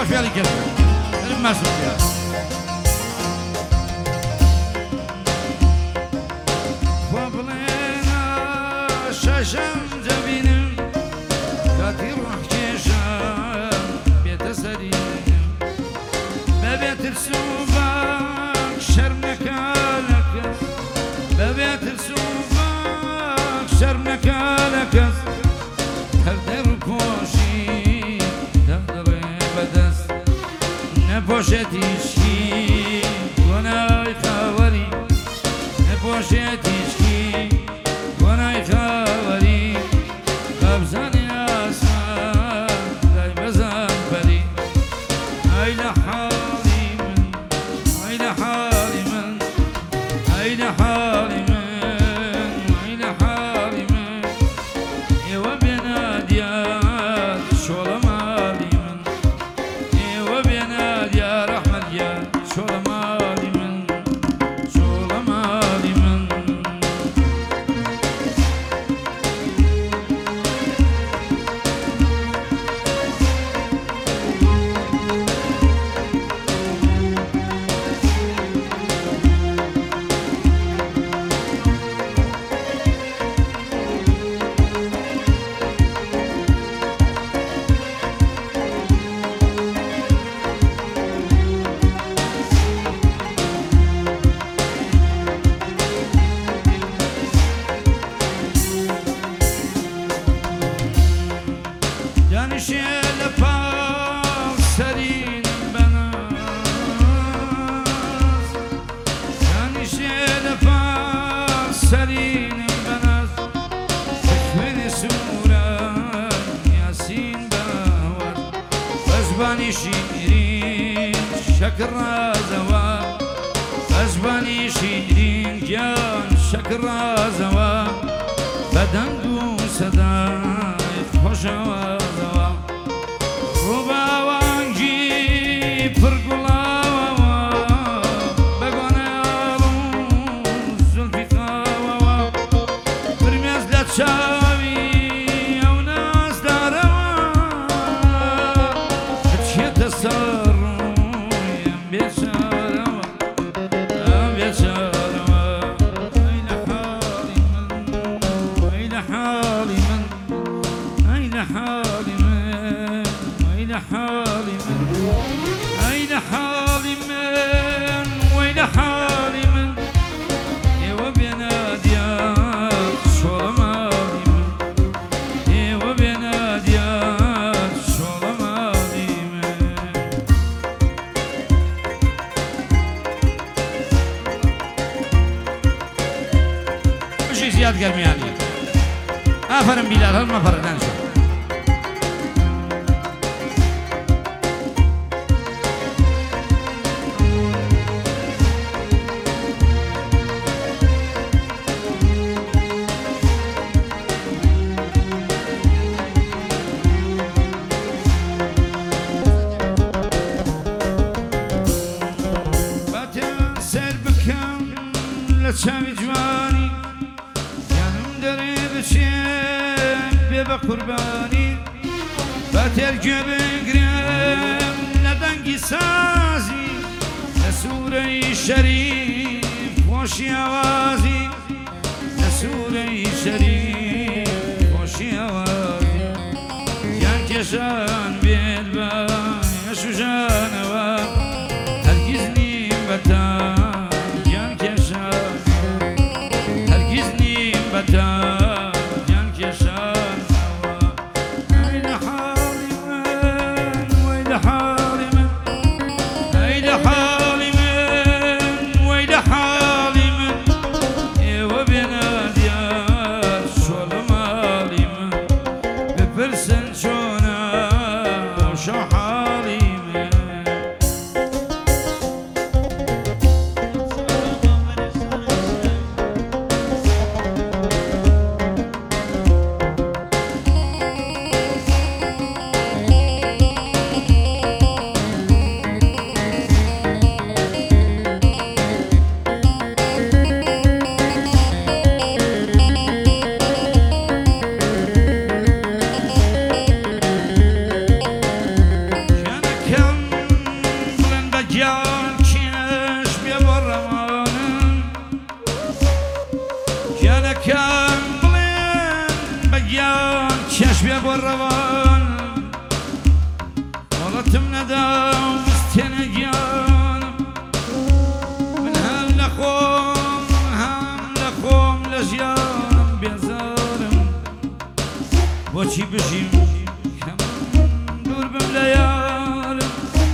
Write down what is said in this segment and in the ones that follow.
فعلي كده المسؤول يا فضلنا شاشم جبينم كاتي روح كيشم بيت سريم ببيت السوبك شرمك لك ببيت السوبك شرمك لك هردر كوشي تهدر بدس نبوشتيشي وناي خاوري نبوشتيشي وناي خاوري قبزاني اسمان داي بزان بري اين حالي من اين حالي من اين حالي من اين حالي من يوا بناديات شولا مالي من يوا بناديات رحمة يا شولا مالي من شولا مالي من Yani şöyle pal serin bana Yani şöyle pal serin bana Tekvini suran yasin bavar Ezbani şiirin şakra zava Ezbani şiirin can şakra zava Beden du sedayet hoşava Rubavangi pırgulava Begane alun zulfikava Primezle çavi evnaz darava Etşe tesarruyem beşarava Beşarava Eyle halimen Eyle halimen Eyle halimen أين حالي من أين حالي من وين حالي من يوا بناديات شولا مالي من يوا بناديات شولا مالي من وش زياد قلبي يعني أفرم بلال هل ما فردان شو لچاوی جوانی یانم داره بچم بیا با قربانی باتر گبگرم ندانگی سازی نسوره شریف خوشی آوازی نسوره شریف خوشی آوازی یان کشان بید با یشو جانوا هرگز نیم بطان جان كشان أين حالي من وين حالي من أين حالي من وين حالي من ندا مستنجانم من هم لخوم لجیانم بیزارم بۆچی بژیم کەم دوور بم لە یارم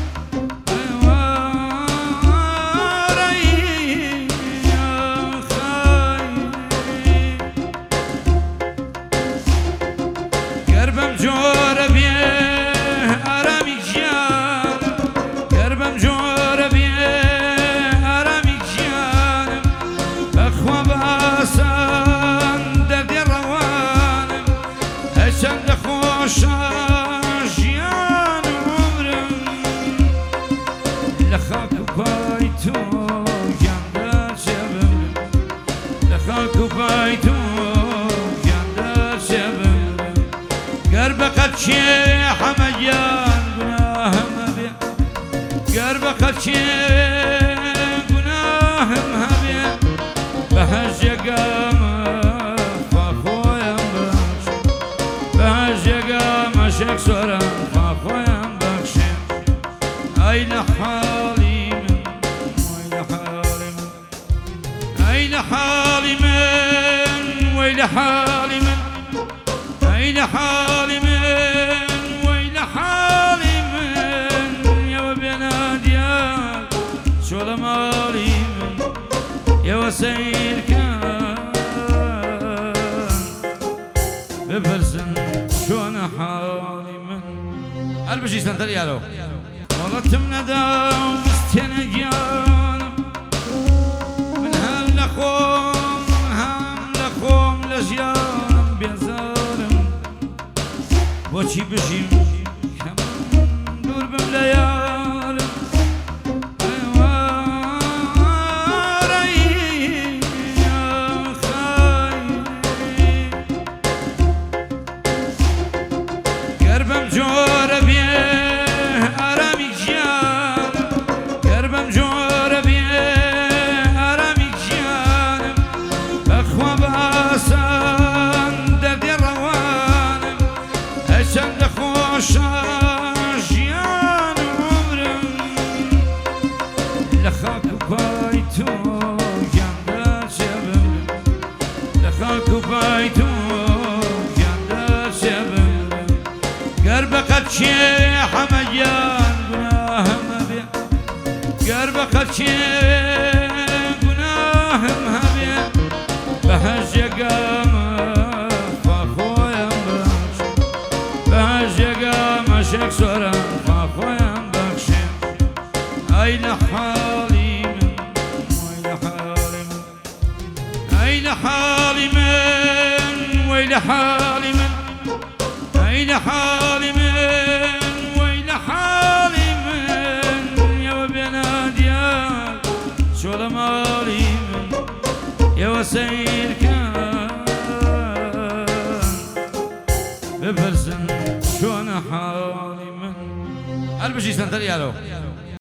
گەر بەم جۆرە بێ ئارامی گیانم گەر بەم جۆرە بێ ئارامی گیانم بەخوا بە ئاسان دەردێ ڕەوانم هەرچەندە خۆشە ژیانم عمرم لە خاک و پای تۆ گیاندا چێبم لە خاک و پای تۆ گیاندا چێبم گەر بەقەت چێ حەمەگیان گوناهم هەبێ گەر بەقەت چێ گوناهم هەبێ بەهەر جێگامە خواخۆیان بەخش بەهەر جێگامە شێک سۆران خواخۆیان بەخشێ ئەی لە حاڵی من وەی لە حاڵی من ئەی لە حاڵی من وەی لە حاڵی من ئەی لە حاڵی من وەی لە حاڵی من ئێوە بێنە دیار چۆ لە ماڵی من ئێوە سەیرکەن بپرسن چۆنە حاڵی من هەر بژیستەنتەر یارۆ وەڵەتم نەدا وستێنە گیانم من هەم لە خۆم لە ژیانم بێزارم بۆچی بژیم کەم دوور بم لە یارم گەر بەم جۆرە بێ ئارامی گیانم گەر بەم جۆرە بێ ئارامی گیانم بەخوا بە ئاسان دەردێ ڕەوانم هەرچەندە خۆشە ژیانم عمرم لە خاک و پای تۆ گیاندا چێبم لە خاک و پای تۆ گیاندا چێبم گەر بەقەت چێ حەمەگیان گوناهم هەبێ گەر بەقەت چێ گوناهم هەبێ بەهەر جێگامە خواخۆیان بەخش بەهەر جێگامە شێک سۆران خواخۆیان بەخشێ ئەی لە حاڵی من وەی لە حاڵی من ئەی لە حاڵی من وەی لە حاڵی من ئەی لە حاڵی من وەی لە حاڵی من ئێوە بێنە دیار چۆ لە ماڵی من ئێوە سەیرکەن بپرسن چۆنە حاڵی من هەر بژیستەنتەر یارۆ